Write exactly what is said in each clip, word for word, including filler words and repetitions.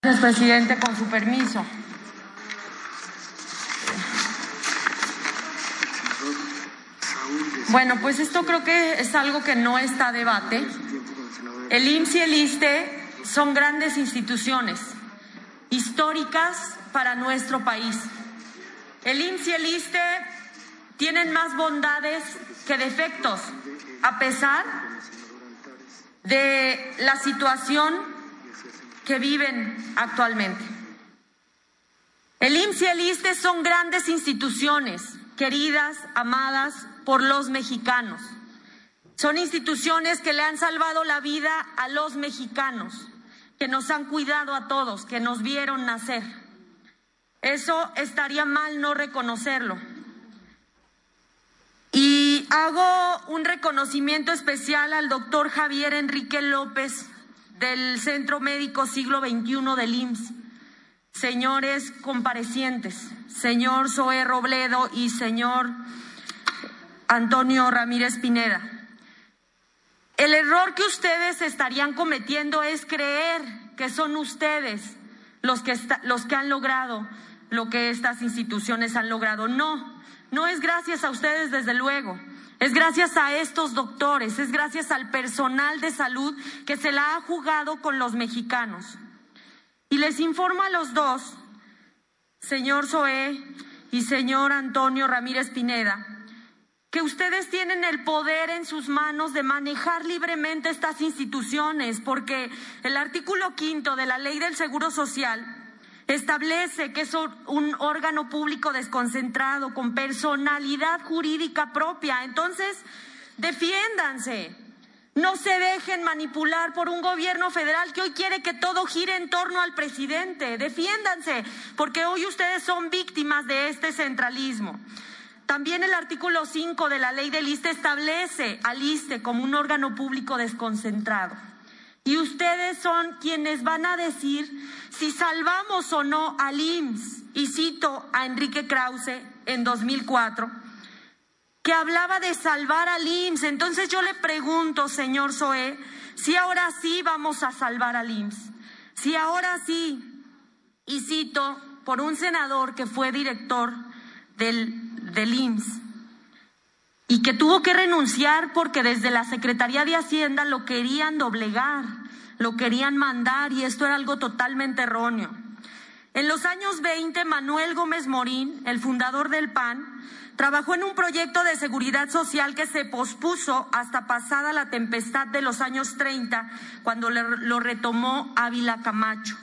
Gracias, presidente, con su permiso. Bueno, pues esto creo que es algo que no está a debate. El I M S S y el ISSSTE son grandes instituciones históricas para nuestro país. El I M S S y el ISSSTE tienen más bondades que defectos, a pesar de la situación que viven actualmente. El I M S S y el ISSSTE son grandes instituciones, queridas, amadas por los mexicanos. Son instituciones que le han salvado la vida a los mexicanos, que nos han cuidado a todos, que nos vieron nacer. Eso estaría mal no reconocerlo. Y hago un reconocimiento especial al doctor Javier Enrique López del Centro Médico Siglo veintiuno del I M S S. Señores comparecientes, señor Zoé Robledo y señor Antonio Ramírez Pineda, el error que ustedes estarían cometiendo es creer que son ustedes los que, está, los que han logrado lo que estas instituciones han logrado. No, no es gracias a ustedes, desde luego. Es gracias a estos doctores, es gracias al personal de salud que se la ha jugado con los mexicanos. Y les informo a los dos, señor Zoé y señor Antonio Ramírez Pineda, que ustedes tienen el poder en sus manos de manejar libremente estas instituciones, porque el artículo quinto de la Ley del Seguro Social establece que es un órgano público desconcentrado con personalidad jurídica propia. Entonces, defiéndanse, no se dejen manipular por un gobierno federal que hoy quiere que todo gire en torno al presidente. Defiéndanse, porque hoy ustedes son víctimas de este centralismo. También el artículo cinco de la ley del ISSSTE establece al ISSSTE como un órgano público desconcentrado. Y ustedes son quienes van a decir si salvamos o no al I M S S. Y cito a Enrique Krause en dos mil cuatro, que hablaba de salvar al I M S S. Entonces yo le pregunto, señor Zoé, si ahora sí vamos a salvar al I M S S. Si ahora sí, y cito por un senador que fue director del del I M S S y que tuvo que renunciar porque desde la Secretaría de Hacienda lo querían doblegar, lo querían mandar, y esto era algo totalmente erróneo. En los años veinte, Manuel Gómez Morín, el fundador del P A N, trabajó en un proyecto de seguridad social que se pospuso hasta pasada la tempestad de los años treinta, cuando lo retomó Ávila Camacho.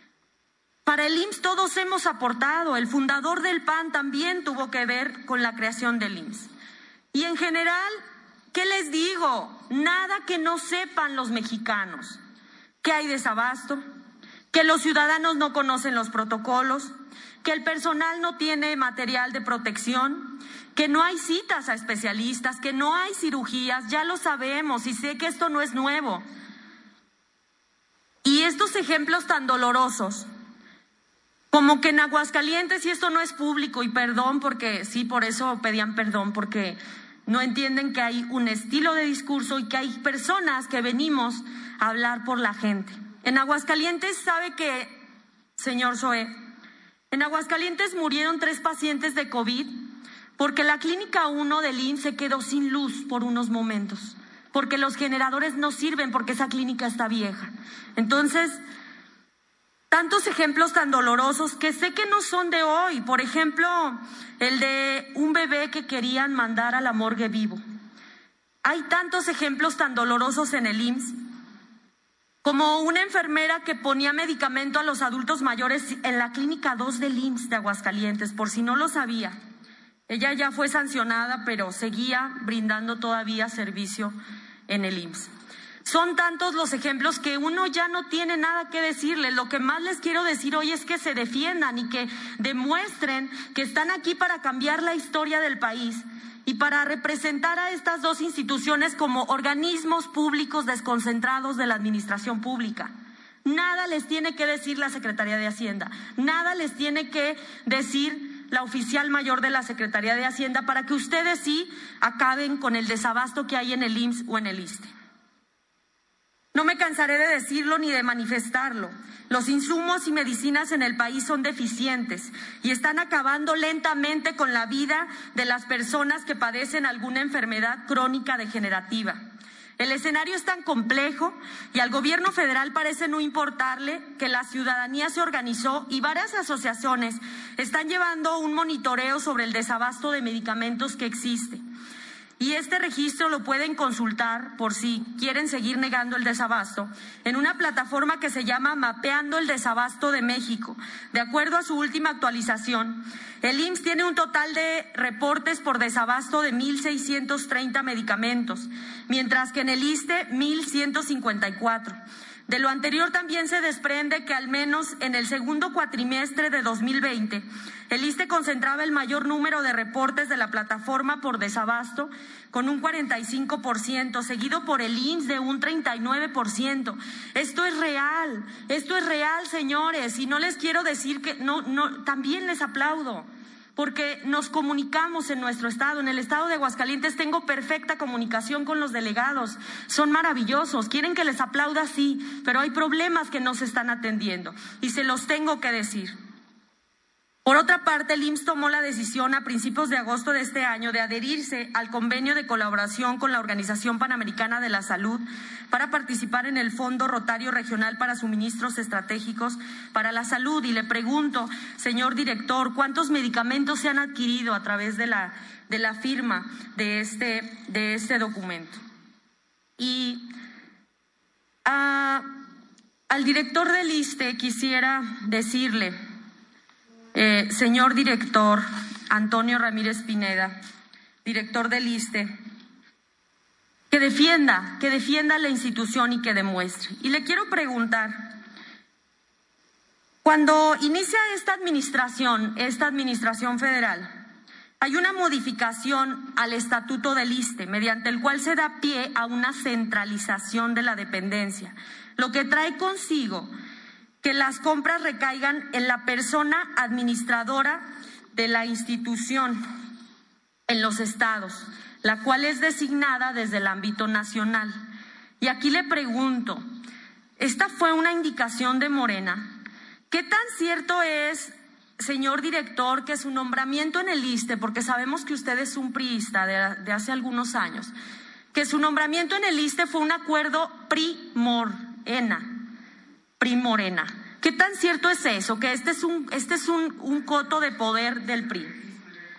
Para el I M S S todos hemos aportado. El fundador del P A N también tuvo que ver con la creación del I M S S. Y en general, ¿qué les digo? Nada que no sepan los mexicanos. Que hay desabasto, que los ciudadanos no conocen los protocolos, que el personal no tiene material de protección, que no hay citas a especialistas, que no hay cirugías. Ya lo sabemos y sé que esto no es nuevo. Y estos ejemplos tan dolorosos, como que en Aguascalientes, y esto no es público, y perdón porque sí, por eso pedían perdón, porque no entienden que hay un estilo de discurso y que hay personas que venimos a hablar por la gente. En Aguascalientes, ¿sabe qué, señor Zoé? En Aguascalientes murieron tres pacientes de COVID porque la clínica uno del I M S S se quedó sin luz por unos momentos, porque los generadores no sirven, porque esa clínica está vieja. Entonces, tantos ejemplos tan dolorosos que sé que no son de hoy. Por ejemplo, el de un bebé que querían mandar a la morgue vivo. Hay tantos ejemplos tan dolorosos en el I M S S, como una enfermera que ponía medicamento a los adultos mayores en la clínica dos del I M S S de Aguascalientes, por si no lo sabía. Ella ya fue sancionada, pero seguía brindando todavía servicio en el I M S S. Son tantos los ejemplos que uno ya no tiene nada que decirles. Lo que más les quiero decir hoy es que se defiendan y que demuestren que están aquí para cambiar la historia del país y para representar a estas dos instituciones como organismos públicos desconcentrados de la administración pública. Nada les tiene que decir la Secretaría de Hacienda, nada les tiene que decir la oficial mayor de la Secretaría de Hacienda para que ustedes sí acaben con el desabasto que hay en el I M S S o en el ISSSTE. No me cansaré de decirlo ni de manifestarlo. Los insumos y medicinas en el país son deficientes y están acabando lentamente con la vida de las personas que padecen alguna enfermedad crónica degenerativa. El escenario es tan complejo y al gobierno federal parece no importarle que la ciudadanía se organizó y varias asociaciones están llevando un monitoreo sobre el desabasto de medicamentos que existe. Y este registro lo pueden consultar, por si quieren seguir negando el desabasto, en una plataforma que se llama Mapeando el Desabasto de México. De acuerdo a su última actualización, el I M S S tiene un total de reportes por desabasto de mil seiscientos treinta medicamentos, mientras que en el ISSSTE mil ciento cincuenta y cuatro. De lo anterior también se desprende que al menos en el segundo cuatrimestre de dos mil veinte, el ISSSTE concentraba el mayor número de reportes de la plataforma por desabasto con un cuarenta y cinco por ciento, seguido por el I M S S de un treinta y nueve por ciento. Esto es real, esto es real, señores, y no les quiero decir que no, no, también les aplaudo, porque nos comunicamos en nuestro estado. En el estado de Aguascalientes tengo perfecta comunicación con los delegados, son maravillosos, quieren que les aplauda, sí, pero hay problemas que no se están atendiendo y se los tengo que decir. Por otra parte, el I M S S tomó la decisión a principios de agosto de este año de adherirse al convenio de colaboración con la Organización Panamericana de la Salud para participar en el Fondo Rotario Regional para Suministros Estratégicos para la Salud. Y le pregunto, señor director, ¿cuántos medicamentos se han adquirido a través de la, de la firma de este, de este documento? Y a, al director del ISSSTE quisiera decirle, Eh, señor director Antonio Ramírez Pineda, director del ISSSTE, que defienda, que defienda la institución y que demuestre. Y le quiero preguntar, cuando inicia esta administración, esta administración federal, hay una modificación al estatuto del ISSSTE, mediante el cual se da pie a una centralización de la dependencia, lo que trae consigo que las compras recaigan en la persona administradora de la institución en los estados, la cual es designada desde el ámbito nacional. Y aquí le pregunto, esta fue una indicación de Morena. ¿Qué tan cierto es, señor director, que su nombramiento en el ISSSTE, porque sabemos que usted es un priista de, de hace algunos años, que su nombramiento en el ISSSTE fue un acuerdo PRI-Morena? Primorena. ¿Qué tan cierto es eso? Que este es un, este es un, un coto de poder del P R I.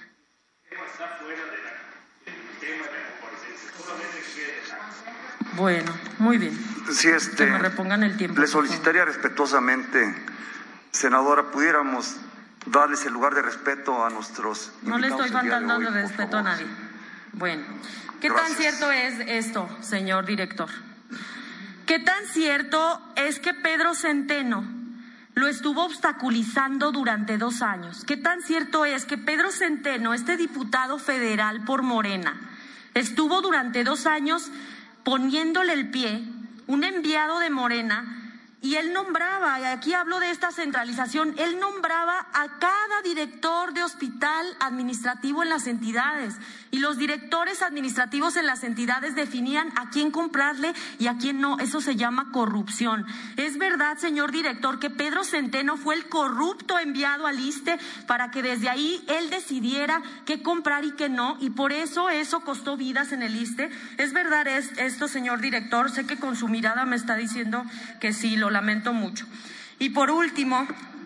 Bueno, muy bien. Sí, este, que me repongan el tiempo. Le solicitaría respetuosamente, senadora, pudiéramos darles el lugar de respeto a nuestros No le estoy faltando de, de hoy, respeto a nadie. Bueno, ¿qué Gracias. tan cierto es esto, señor director? ¿Qué tan cierto es que Pedro Centeno lo estuvo obstaculizando durante dos años? ¿Qué tan cierto es que Pedro Centeno, este diputado federal por Morena, estuvo durante dos años poniéndole el pie, un enviado de Morena, y él nombraba, y aquí hablo de esta centralización, él nombraba a cada director de hospital administrativo en las entidades, y los directores administrativos en las entidades definían a quién comprarle y a quién no. Eso se llama corrupción. ¿Es verdad, señor director, que Pedro Centeno fue el corrupto enviado al ISSSTE para que desde ahí él decidiera qué comprar y qué no, y por eso eso costó vidas en el ISSSTE? ¿Es verdad esto, señor director? Sé que con su mirada me está diciendo que sí, lo lamento mucho. Y por último,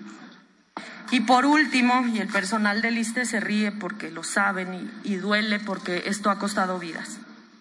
y por último, y el personal del ISSSTE se ríe porque lo saben y, y duele porque esto ha costado vidas.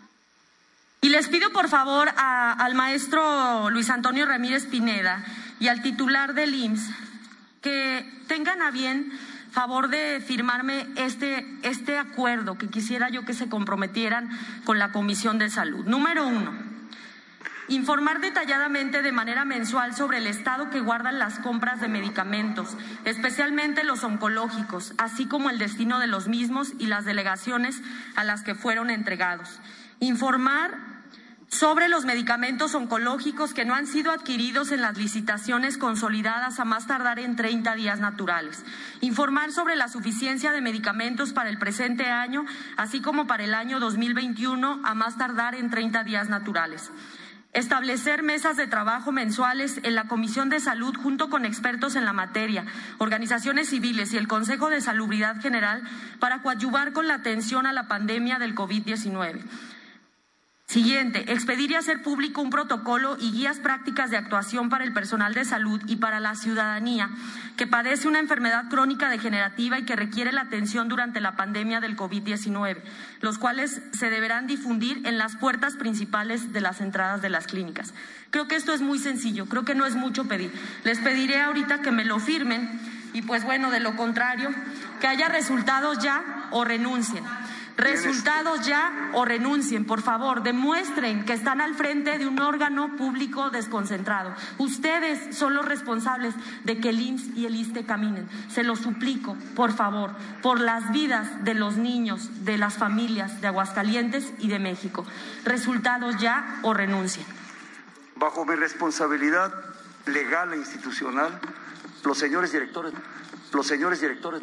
Y les pido por favor a, al maestro Luis Antonio Ramírez Pineda y al titular del I M S S que tengan a bien favor de firmarme este, este acuerdo que quisiera yo que se comprometieran con la Comisión de Salud. Número uno, informar detalladamente de manera mensual sobre el estado que guardan las compras de medicamentos, especialmente los oncológicos, así como el destino de los mismos y las delegaciones a las que fueron entregados. Informar sobre los medicamentos oncológicos que no han sido adquiridos en las licitaciones consolidadas a más tardar en treinta días naturales. Informar sobre la suficiencia de medicamentos para el presente año, así como para el año dos mil veintiuno a más tardar en treinta días naturales. Establecer mesas de trabajo mensuales en la Comisión de Salud junto con expertos en la materia, organizaciones civiles y el Consejo de Salubridad General para coadyuvar con la atención a la pandemia del COVID diecinueve. Siguiente, expedir y hacer público un protocolo y guías prácticas de actuación para el personal de salud y para la ciudadanía que padece una enfermedad crónica degenerativa y que requiere la atención durante la pandemia del COVID diecinueve, los cuales se deberán difundir en las puertas principales de las entradas de las clínicas. Creo que esto es muy sencillo, creo que no es mucho pedir. Les pediré ahorita que me lo firmen y pues bueno, de lo contrario, que haya resultados ya o renuncien. Resultados ya o renuncien, por favor, demuestren que están al frente de un órgano público desconcentrado. Ustedes son los responsables de que el I M S S y el ISSSTE caminen. Se lo suplico, por favor, por las vidas de los niños, de las familias de Aguascalientes y de México. Resultados ya o renuncien. Bajo mi responsabilidad legal e institucional, los señores directores, los señores directores